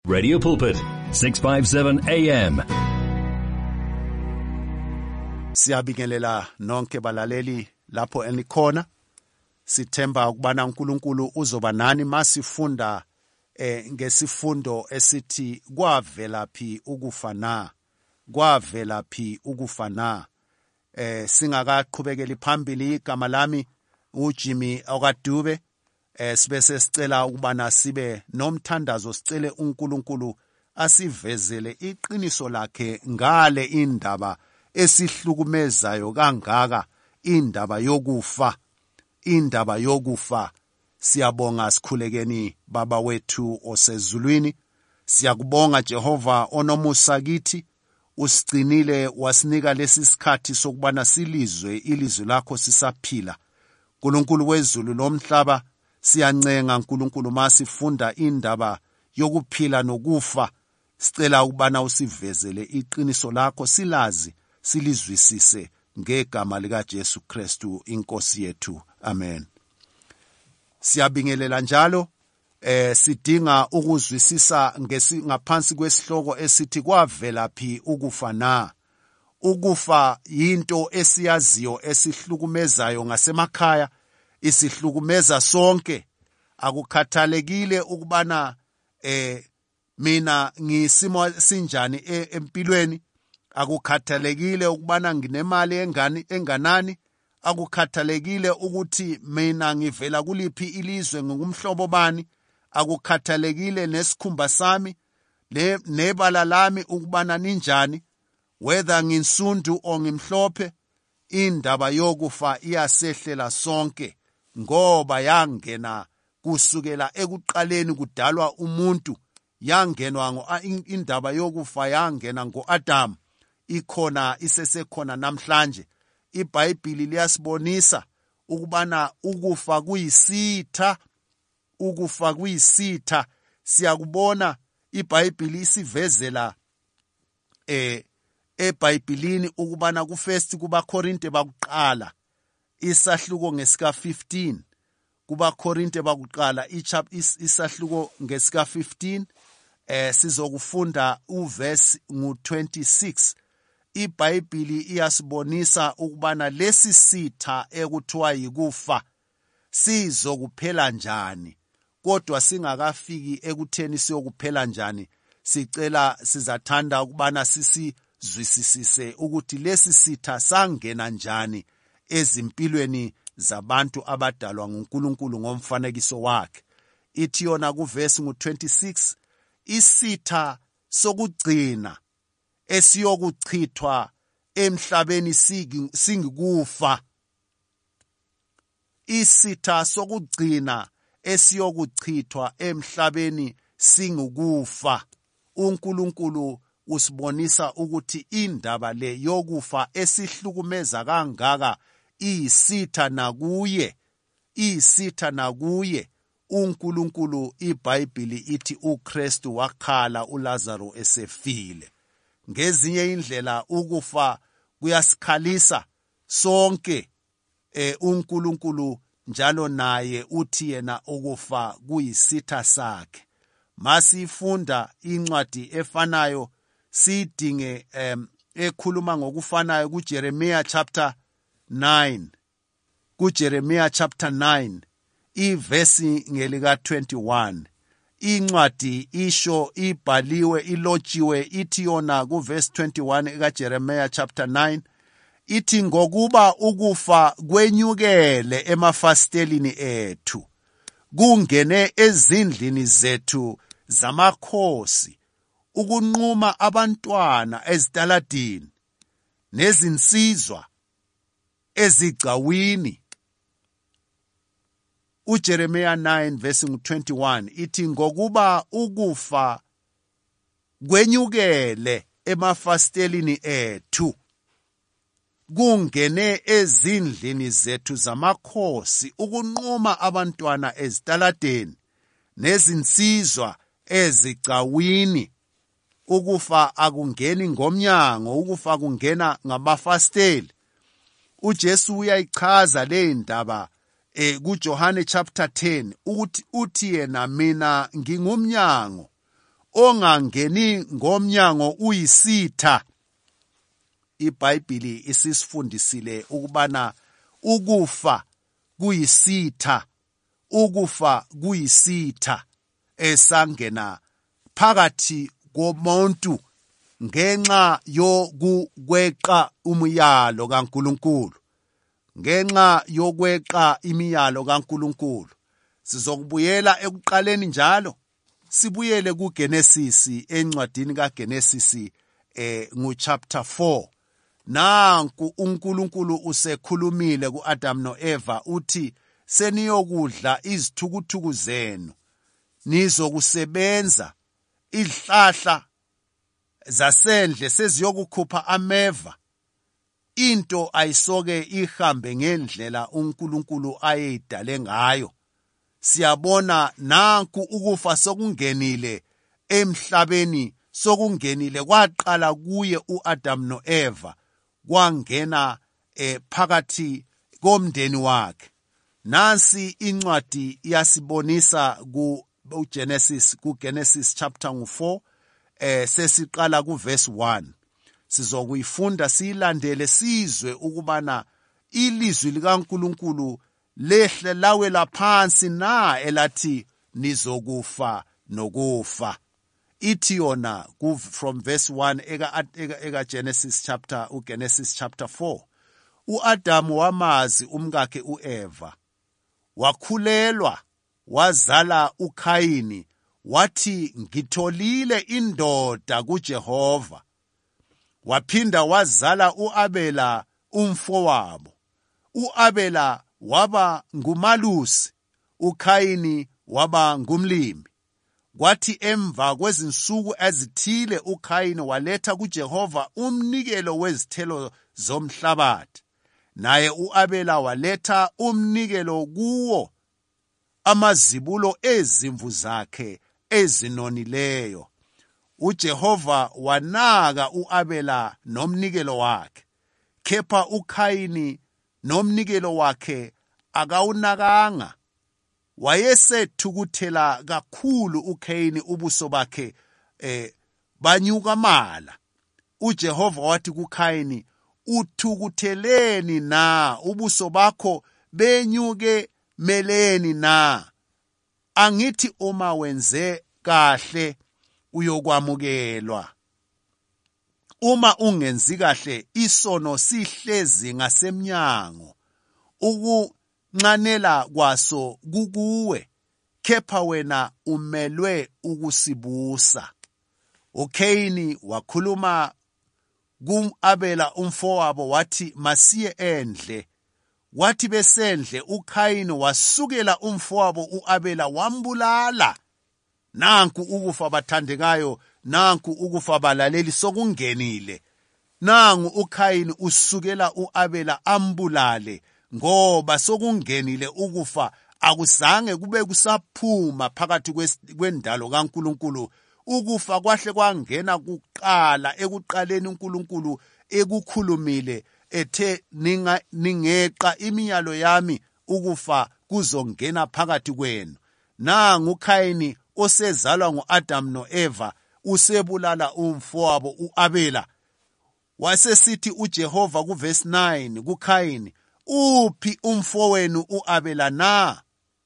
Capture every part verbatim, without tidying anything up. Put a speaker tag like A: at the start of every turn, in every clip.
A: Radio Pulpit, six fifty-seven A M.
B: Siyabingelela nonke balaleli lapho enikhona. Sithemba ukubana uNkulunkulu uzoba nani masifunda eh ngesifundo esithi kwavela phi ukufa na. Kwavela phi ukufa na. Eh singakaqhubekeli phambili igama lami uJimmy Okadube. Eh sibese sicela ukubana sibe nomthandazo, sicele uNkulunkulu asivezele iqiniso lakhe ngale indaba esihlukumezayo kangaka, indaba yokufa, indaba yokufa. Siyabonga sikhulekeni baba wethu osezulwini. Siyakubonga Jehova onomusa kithi, usigcinile wasinika lesi sikhathi sokubana silizwe ilizwi lakho sisaphila. Nkulunkulu wezulu lomhlaba, siyancenga Nkulunkulu masifunda indaba yokuphila nokufa, sicela ukubana usivezele iqiniso lakho, silazi silizwisise ngegama lika Jesu Kristu inkosi yethu. Amen. Siyabingelela njalo eh sidinga ukuzwisisa ngesi ngaphansi kwesihloko esithi kwavela phi ukufa na. Ukufa yinto esiyaziyo esihlukumezayo ngasemakhaya, isihlukumeza sonke. Akukhathalekile ukubana eh mina ngisimo sinjani empilweni, akukhathalekile ukubana nginemali engani enganani, akukhathalekile ukuthi mina ngivela kuliphi ilizwe ngumhlobo bani, akukhathalekile nesikhumba sami le nebala lami ukubana ninjani, whether nginsundu or ngimhlophe. Indaba yokufa iyasehlela sonke ngoba yangena kusukela ekuqaleni kudalwa umuntu, yangenwa indaba yokufa yangena ngoAdam, ikhona isesekhona namhlanje. IBhayibheli liyasibonisa ukubana ukufa kuyisitha, ukufa kuyisitha. Siyakubona iBhayibheli isivezela eh eBhayibhelini ukubana ku First kubaKorinte bakuqala isahluko ngesika fifteen, kubaKorinte bakuqala ichap isahluko ngesika fifteen, eh sizokufunda uverse ngu twenty-six. IBhayibheli iyasibonisa ukubana lesi sitha ekuthiwa yikufa sizokuphela njani. Kodwa singakafiki ekutheni siyokuphela njani, sicela sizathanda ukubana sisizwisisise ukuthi lesi sitha sangena njani ezimpilweni zabantu abadalwa nguNkulunkulu ngomfanekiso wakhe. Ithi yona kuverse ngu twenty-six, isitha sokugcina esiyokuchithwa emhlabeni singikufa. Isitha sokugcina esiyokuchithwa emhlabeni singikufa. uNkulunkulu usibonisa ukuthi indaba le yokufa esihlukumeza kangaka iyisitha nakuye, iyisitha nakuye. uNkulunkulu, iBhayibheli ithi uKristu wakhala uLazaro esefile. Ngezinye indlela ukufa kuyasikhalisa sonke. eh uNkulunkulu njalo naye uthi yena ukufa kuyisitha sakhe. Masifunda incwadi efanayo sidinge em ekhuluma ngokufanayo kuJeremiah chapter nine, kuJeremiah chapter nine iverse ngelika twenty-one. Incwadi isho ibhaliwe ilotshiwe ithi yona kuverse twenty-one kaJeremiah chapter nine, ithi ngokuba ukufa kwenyukele emafastelini ethu, kungene ezindlini zethu zamakhosi, ukunquma abantwana ezitaladini nezinsizwa ezigcawini. uJeremiah nine verse twenty-one ithi ngokuba ukufa kwenyukele emafastelini ethu, kungene ezindlini zethu zamakhosi, ukunquma abantwana ezitaladeni nezinsizwa ezigcawini. Ukufa akungeni ngomnyango, ukufa kungena ngamafasteli. uJesu uyayichaza le ndaba eh kuJohane chapter ten ukuthi uthi yena mina ngingumnyango, ongangeni ngomnyango uyisitha. iBhayibheli isisifundisile ukubana ukufa kuyisitha, ukufa kuyisitha esangena phakathi komuntu ngenxa yokweqa umyalo kaNkulunkulu, ngenxa yokweqa imiyalo kaNkulunkulu. Sizokubuyela ekuqaleni njalo, sibuyele kuGenesis, encwadini kaGenesis eh ngu chapter four. Nanku uNkulunkulu usekhulumile kuAdam noEva uthi seniyokudla izithukuthuku zenu, nizokusebenza, izihlahla zasendle seziyokukhupha ameva. Into ayisoke ihambe ngendlela uNkulunkulu ayedale ngayo. Siyabona nanku ukufa sokungenile emhlabeni, sokungenile kwaqala kuye uAdam noEva, kwangena eh, phakathi komndeni wakhe. Nansi incwadi yasibonisa ku Genesis, ku Genesis chapter ngu four, eh sesiqala ku verse one. Sizokuyifunda siyilandele sizwe ukubana ilizwi likaNkulunkulu lehle lawela phansi na elathi nizokufa nokufa. Ithi yona from verse one eka eka, eka Genesis chapter u Genesis chapter four. uAdam wamazi umkakhe uEva, wakhulelwa, wazala uKhayini, wathi ngitholile indoda kuJehova. Waphinda wazala uAbela umfowabo. uAbela waba ngumalusi, uKhayini waba ngumlimi. Kwathi emva kwezinsuku ezithile uKhayini waletha kuJehova umnikelo wezithelo zomhlabathi, naye uAbela waletha umnikelo kuwo amazibulo ezimvu zakhe ezinonileyo. uJehova wanaka uAbela nomnikelo wakhe, kepha uKhayini nomnikelo wakhe akawunakanga. Wayesethukuthela kakhulu uKhayini, ubuso bakhe eh banyuka mala. uJehova wathi kuKhayini, uthukutheleni na, ubuso bakho benyuke meleni na? Angithi uma wenze kahle uyokwamukelwa, uma ungenzi kahle isono sihlezi ngasemnyango, ukunxanela kwaso kukuwe, kepha wena umelwe ukusibusa. uKhayini wakhuluma kumAbela umfowabo wathi masiye endle. Wathi besendle uKhayini wasukela umfowabo uAbela wambulala. Nanku ukufa bathandekayo, nanku ukufa balaleli sokungenile. Nangu uKhayini usukela uAbela ambulale, ngoba sokungenile ukufa, akuzange kube kusaphuma phakathi kwendalo kaNkulunkulu. Ukufa kwahle kwangena kuqala, ekuqaleni uNkulunkulu ekukhulumile ethe ningeqa imiyalo yami, ukufa kuzongena phakathi kwenu. Nangu uKhayini osezalwa nguAdam noEva usebulala umfowabo uAbela. Wasesithi uJehova ku verse nine kuKhayini, uphi umfowenu uAbela na?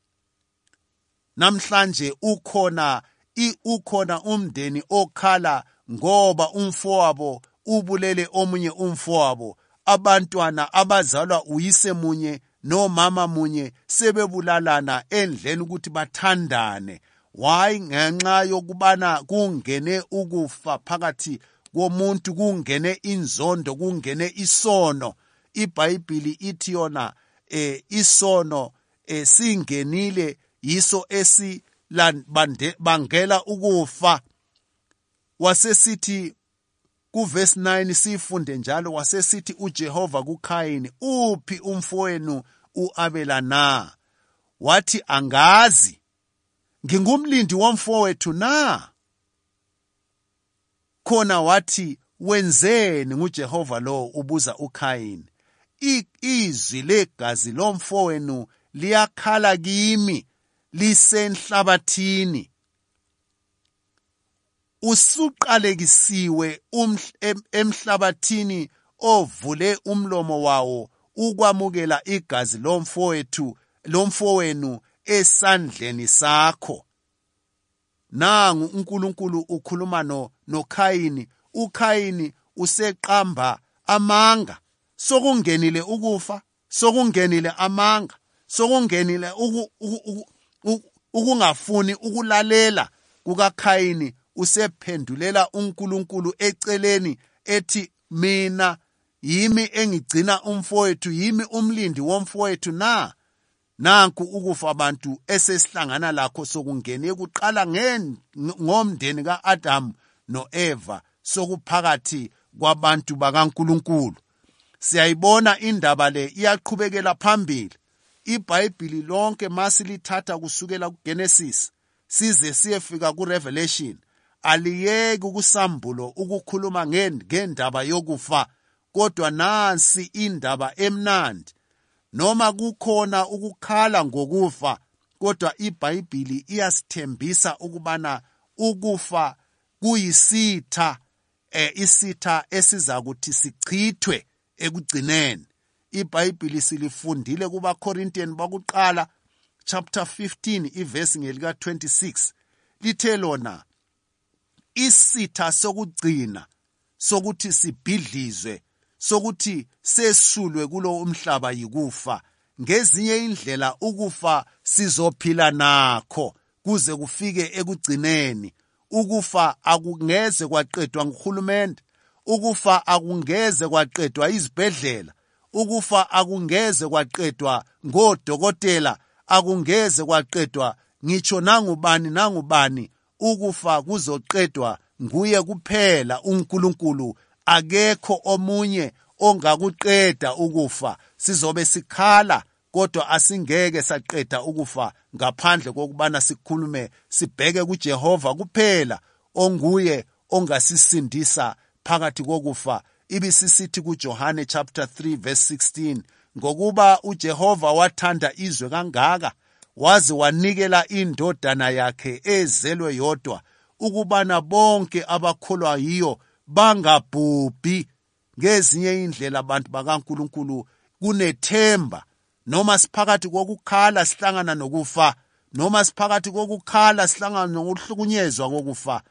B: Namhlanje ukhona i ukhona umndeni okhala ngoba umfowabo ubulele omunye umfowabo. Abantwana abazalwa uyise munye nomama munye sebebulalana endleni ukuthi bathandane. Why? Ngenxa yokubana kungene ukufa phakathi komuntu, kungene inzondo, kungene isono. iBhayibheli ithi yona eh isono eh singenile, yiso esi bangela ukufa. Wasesithi ku verse nine sifunde njalo, wasesithi uJehova kuKhayini, uphi umfowenu uAbela na? Wathi angazi, ngingumlindi womfowethu na? Khona wathi wenzeni nguJehova lo, ubuza uKhayini. Izwi legazi lomfowenu liyakhala kimi lisenhlabathini. usuqalekisiwe emhlabathini ovule umlomo wawo ukwamukela igazi lomfowethu lomfowenu esandleni sakho. Nangu uNkulunkulu ukhuluma no noKhayini. uKhayini useqamba amanga, sokungenile ukufa, sokungenile amanga, sokungenile ukungafuni ukulalela kukaKhayini. Usephendulela uNkulunkulu eceleni ethi, mina yimi engigcina umfowethu, yimi umlindi womfowethu na? Nanku ukufa abantu esesihlangana lakho sokungene kuqala ngomndeni kaAdam noEva, sokuphakathi kwabantu bakaNkulunkulu. Siyayibona indaba le iyaqhubekela phambili. IBhayibhili lonke masilithatha kusukela kuGenesis size siyefika kuRevelation, aliyeki ukusambulo ukukhuluma ngendaba yokufa, kodwa nansi indaba emnandi. Noma kukhona ukukhala ngokufa, kodwa iBhayibhili iyasithembisa ukubana ukufa kuyisitha, eh, isitha esizakuthi sichithwe ekugcineni. IBhayibhili silifundile kubaKorintiyeni bakuqala chapter fifteen iverse ngelika twenty-six, lithe lona isitha sokugcina sokuthi sibhidlizwe, sokuthi sesulwe kulo umhlaba yikufa. Ngezinye indlela ukufa sizophila nakho kuze kufike ekugcineni. Ukufa akungeze kwaqedwa nguhulumende, ukufa akungeze kwaqedwa izibhedlela, ukufa akungeze kwaqedwa ngodokotela, akungeze kwaqedwa ngitsho nangubani nangubani. Ukufa kuzoqedwa nguye kuphela uNkulunkulu. Akekho omunye ongakuqeda ukufa. Sizobe sikhala kodwa asingeke saqeda ukufa ngaphandle kokubana sikhulume sibheke kuJehova kuphela, onguye ongasisindisa phakathi kokufa. Ibisisithi kuJohane chapter three verse sixteen, ngokuba uJehova wathanda izwe kangaka waze wanikela indodana yakhe ezelwe yodwa, ukubana bonke abakholwa yiyo bangabhubhi. Ngezinye indlela abantu bakaNkulunkulu kunethemba. Noma siphakathi kokukhala sihlangana nokufa, noma siphakathi kokukhala sihlangana nokuhlukunyezwa kokufa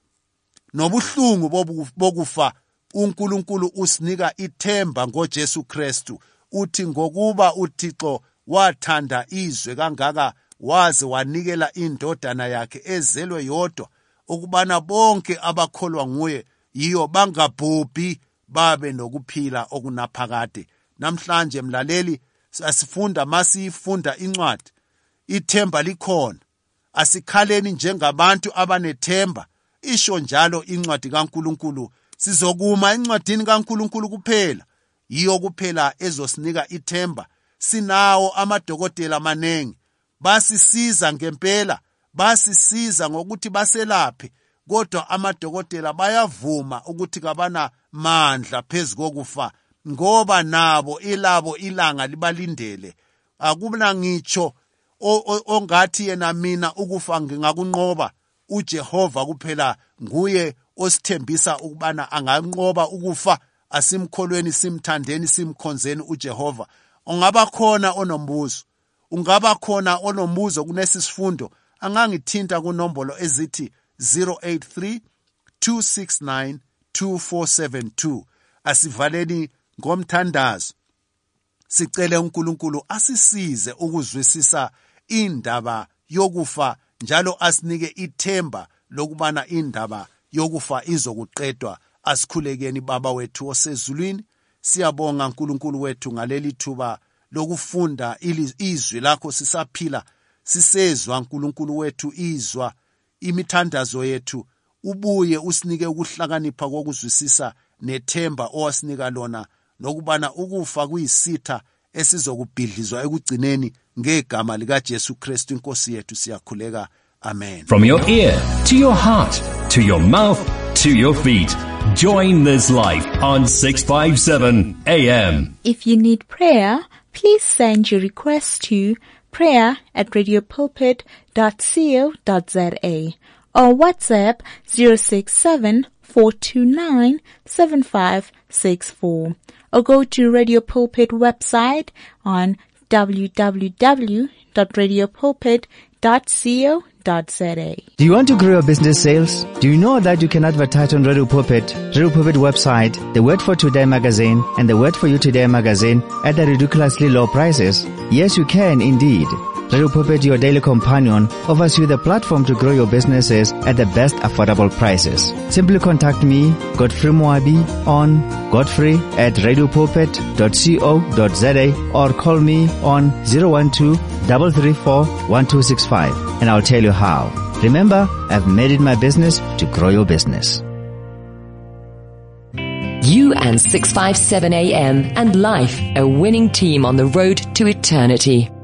B: nobuhlungu bokufa, uNkulunkulu usinika ithemba ngoJesu Kristu. Uthi ngokuba uThixo wathanda izwe kangaka waze wanikela indodana yakhe ezelwe yodwa, ukubana bonke abakholwa nguye yiyo bangabhubhi, babe nokuphila okunaphakade. Namhlanje mlaleli, asifunda masifunda incwadi, ithemba likhona. Asikhaleni njengabantu abanethemba. Isho njalo incwadi kaNkulunkulu, sizokuma encwadini kaNkulunkulu kuphela, yiyo kuphela ezosinika ithemba. Sinawo amadokotela amanengi, basisiza ngempela, basisiza ngokuthi baselaphe, kodwa amadokotela bayavuma ukuthi kabana mandla phezu kokufa, ngoba nabo ilabo ilanga libalindele. Akubona ngitsho ongathi yena mina ukufa ngingakunqoba. uJehova kuphela nguye osithembisa ukubana anganqoba ukufa. Asimkholweni, simthandeni, simkhonzeni uJehova. Ungaba khona onombuzo, ungaba khona onombuzo kunesi sifundo, angangithinta kunombolo ezithi zero eight three two six nine two four seven two. Asivaleni ngomthandazo, sicele uNkulunkulu asisize ukuzwisisa indaba yokufa, njalo asinike ithemba lokubana indaba yokufa izokuqedwa. Asikhulekeni Baba wethu osezulwini, siyabonga uNkulunkulu wethu ngaleli thuba lokufunda izwi lakho sisaphila, sisezwa uNkulunkulu wethu izwa imithandazo yethu. Ubuye usinike ukuhlakanipha kokuzwisisa nethemba owasinika lona, nokubana ukufa kuyisitha esizokubhidlizwa ekugcineni ngegama likaJesu Kristu inkosi yethu. Siyakhuleka. Amen.
A: From your ear to your heart, to your mouth, to your feet. Join this life on six fifty-seven A M.
C: If you need prayer, please send your request to prayer at radio pulpit dot co dot za, or WhatsApp zero six seven, four two nine, seven five six four, or go to Radio Pulpit website on w w w dot radio pulpit dot co dot za.
D: Do you want to grow your business sales? Do you know that you can advertise on Radio Pulpit, Radio Pulpit website, the Word for Today magazine, and the Word for You Today magazine at the ridiculously low prices? Yes, you can indeed. Radio Pulpit, your daily companion, offers you the platform to grow your businesses at the best affordable prices. Simply contact me, Godfrey Moabi, on godfrey at radio pulpit dot co dot za or call me on zero one two, three three four, one two six five and I'll tell you how. Remember, I've made it my business to grow your business.
E: You and six fifty-seven A M and Life, a winning team on the road to eternity.